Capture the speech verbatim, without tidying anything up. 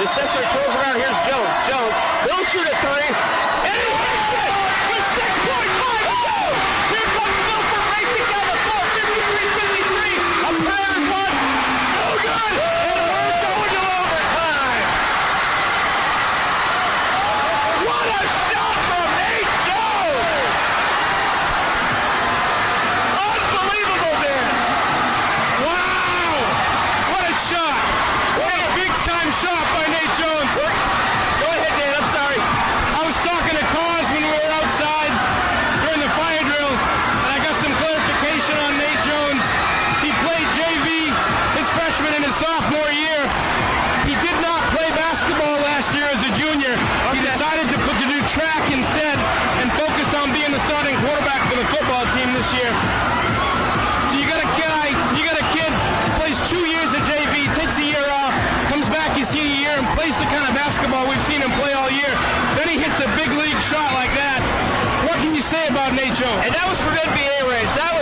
Cesare throws around. Here's Jones. Jones, he'll shoot a three. And he hits it with six point five two. Here comes Milford racing down the floor. fifty-three fifty-three. A prayer one. No good. And we're going to overtime. What a shot from Nate Jones. Unbelievable, Dan. Wow. What a shot. What a big-time shot by Nate Jones. Go ahead, Dan. I'm sorry. I was talking to Cause when we were outside during the fire drill, and I got some clarification on Nate Jones. He played J V his freshman and his sophomore year. He did not play basketball last year as a junior. He decided to, to do track instead and focus on being the starting quarterback for the football team this year. So you got a guy, you got a kid who plays two years at J V, takes a year off, comes back his senior year and plays the kind of basketball we've seen him play all year. Then he hits a big league shot like that. What can you say about Nate Jones? And that was from N B A range. That